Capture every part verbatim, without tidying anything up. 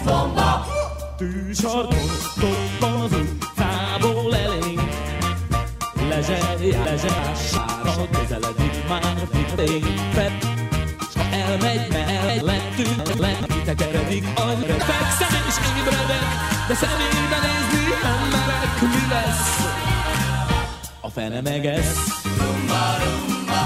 Szexbomba! Tűzsarkon, dobban az utcából elénk. Lezserjá, lezserására közeledik már fitépet. S ha elmegy, megy, lettünk, lett, tekeredik agyra. Fekszem és ébredek, de szemébe nézni nem merek. Mi lesz? A fene megesz. Rumba, rumba!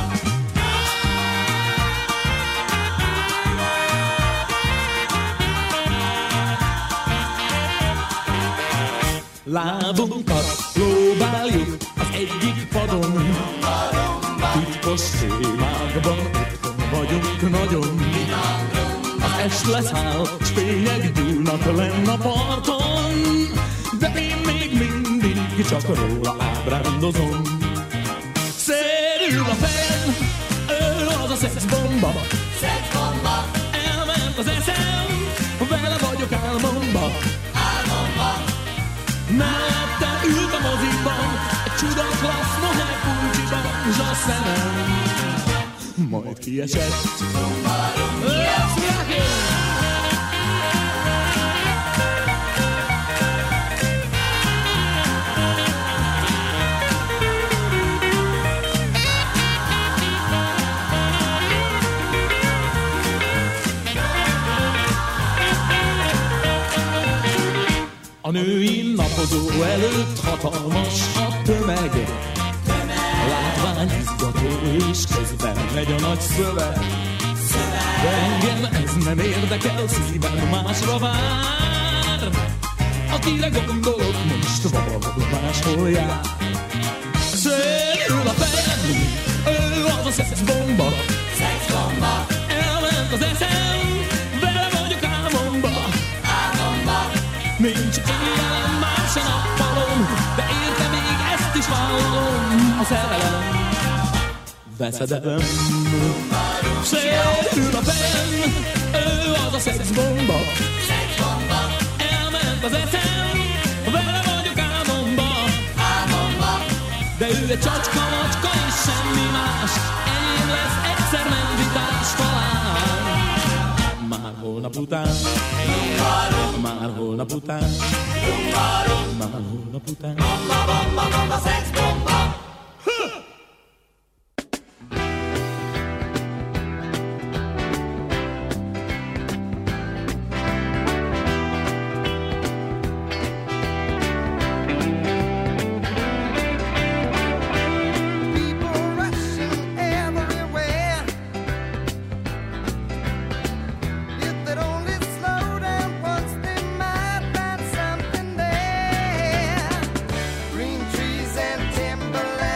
Lábunkat próbáljuk az egyik padon. Titkos sémákban otthon vagyunk nagyon. Az est leszáll, s fények gyúlnak lenn a parton. De én még mindig csak róla ábrándozom. Szérül a fejem, ő az a szexbomba. Szexbomba! Elment az eszem, vele vagyok álmomba. Álmomba! Mellette ült a moziban, egy csuda klassz moher puncsiban, s a szemem majd kiesett. Rumba, rumba! Let's rock it! A női napozó előtt hatalmas a tömeg. Látvány izgató és közben megy a nagy szöveg. De engem ez nem érdekel, szívem másra vár. Akire gondolok, most valahol máshol jár. Szérül a fejem, ő az a szexbomba. Szexbomba! Elment az eszem, vele vagyok álmomba. Álmomba! Nincs éjjelen, más a nappalom, de érte még ezt is vállalom. A szerelem, veszedelem. Sérül a fejem, ő az a szexbomba. Szexbomba! Elment az eszem, vele vagyok álmomba. Álmomba! De ő egy csacska, macska és semmi más. Enyém lesz egyszer menvitás talán. Már holnap után, már holnap után, már holnap után. Bomba, bomba, bomba, szexbomba! Green trees and timberland.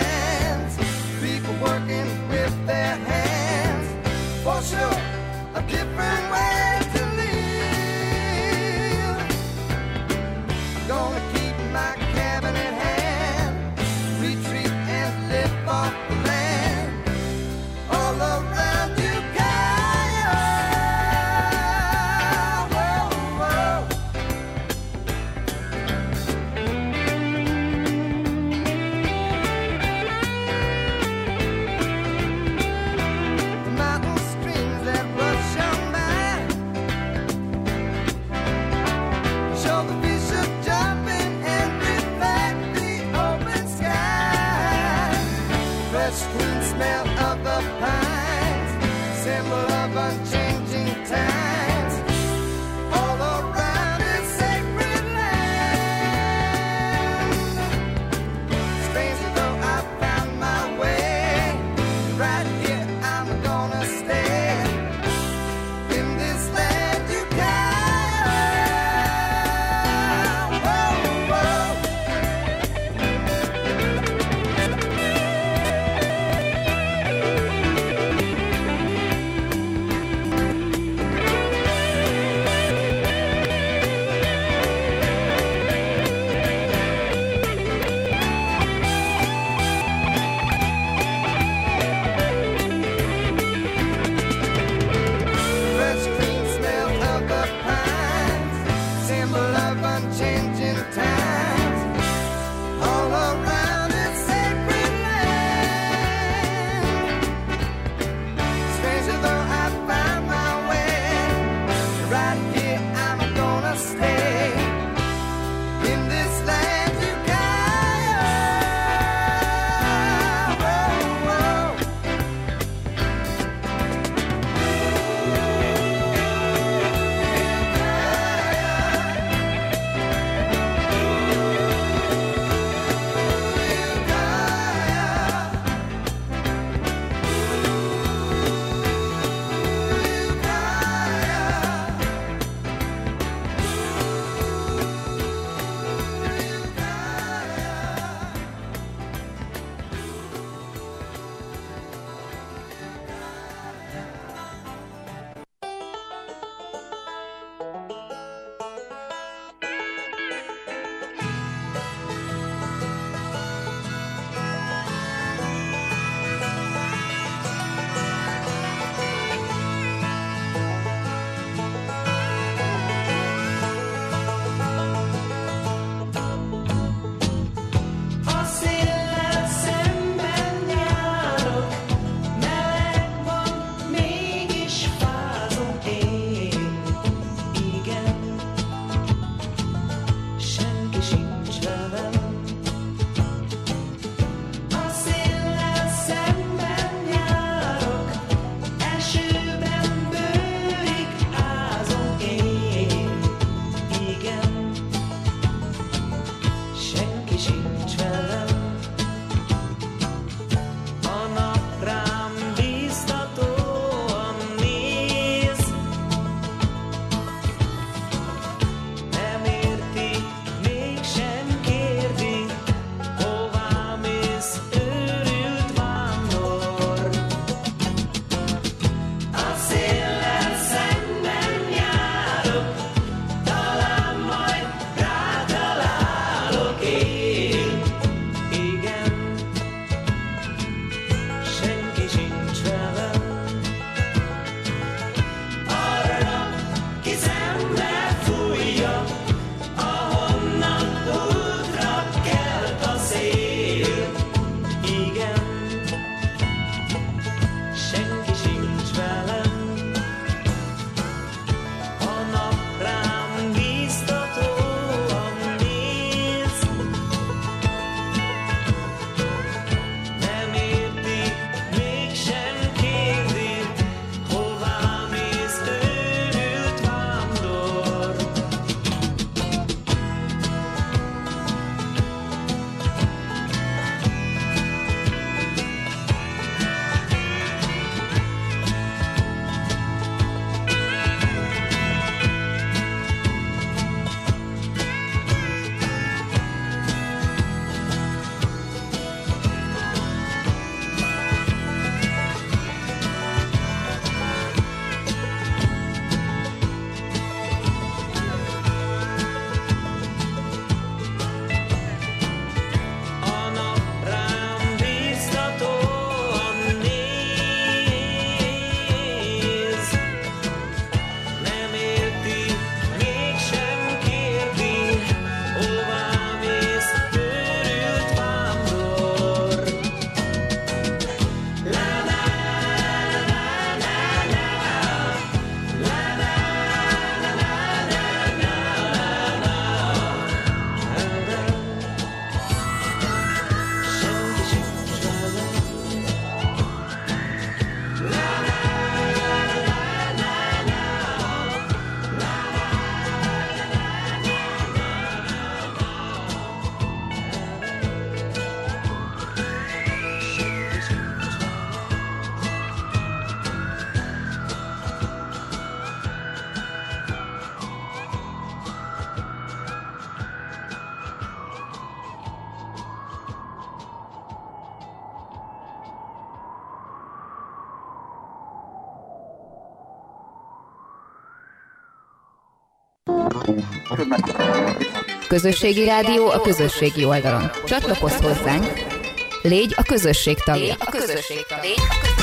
Közösségi rádió a közösségi oldalon. Csatlakozz hozzánk, légy a közösség tagja. Légy a közösség tagja.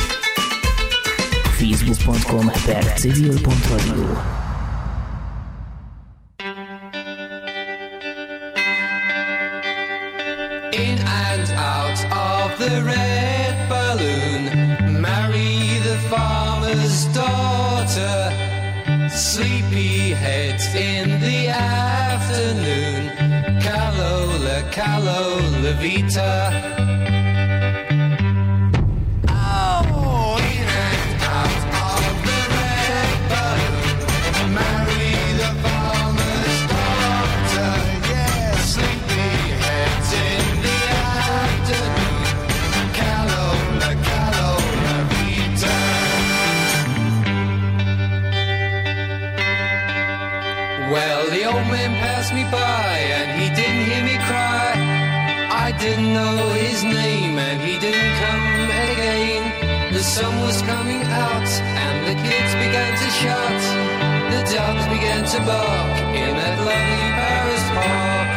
facebook pont com per civil pont radio. In and out of the red balloon, marry the farmer's daughter. Sleepy heads in the afternoon, Calola, Calola Vita. Oh, in and out of the red balloon, marry the farmer's daughter. Yeah, sleepy heads in the afternoon, Calola, Calola Vita. Well, the old man passed me by and he didn't hear me cry. I didn't know his name and he didn't come again. The sun was coming out and the kids began to shout. The dogs began to bark in that lovely Paris park.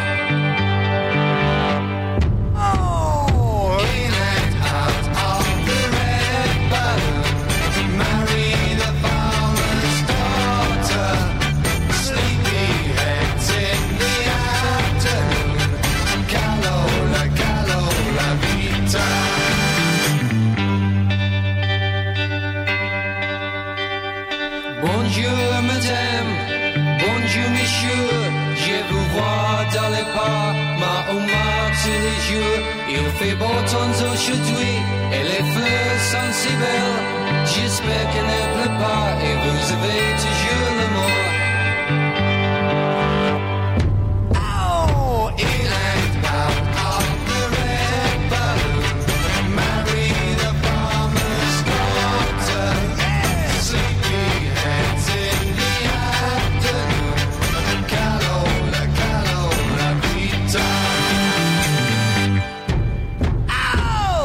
Oh, in and out of the red balloon, marry the farmer's daughter. Sleepy heads in the afternoon, Calola, Calola Vita. Bonjour madame, bonjour monsieur, je vous vois dans les pas, ma Omar tous les jours. Il fait beau temps aujourd'hui et les fleurs sont si belles. J'espère qu'elle ne pleut pas et vous avez toujours l'amour. Oh, in and out of the red balloon, marry the farmer's daughter. Sleepy heads in the afternoon, Calola, Calola Vita. Ow!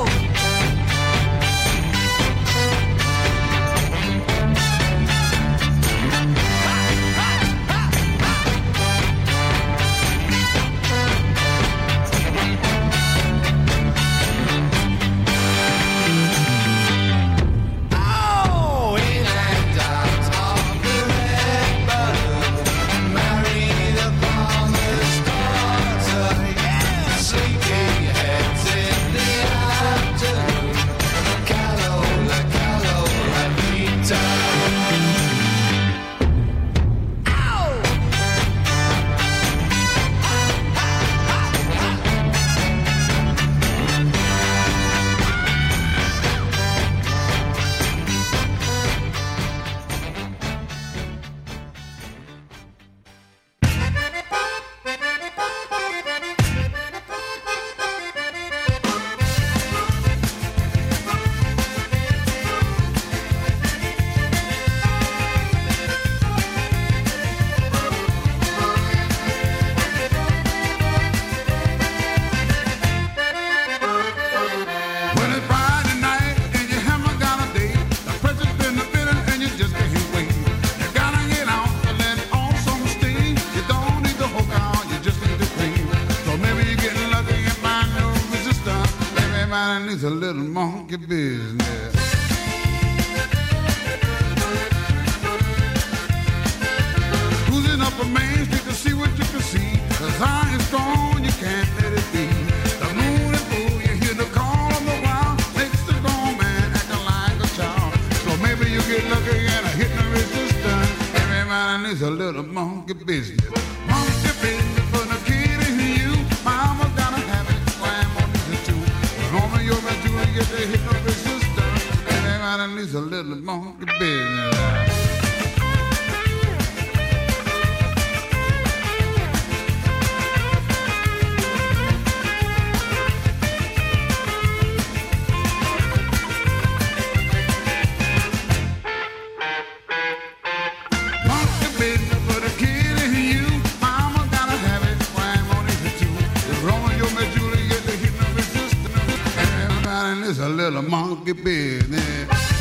Oh, in and out of the red balloon, marry the farmer's daughter. Sleepy heads in the afternoon, Calola, Calola Vita. Ow! When it's Friday night and you haven't got a date, the pressure's been a feeling and you just can't wait. You gotta get out and let off some steam. You don't need to hook out, you just need to clean. So maybe you're getting lucky and find no resistance. Everybody needs a little monkey business. Cruising up a main street to see what you can see. The sign is strong, you can't let it be. The moon is full, you hear the call of the wild. Makes the grown man acting like a child. So maybe you get lucky and a hit the resistance. Everybody needs a little monkey business. Monkey business for the kid in you. Mama's gotta have it, slam on these two. When home you're meant to get the hit the resistance. Everybody needs a little monkey business. Monkey business for the kid in you. Mama gotta have it, slam on these two. If Romeo met Juliet, they hit the resistance. Everybody needs a little monkey business.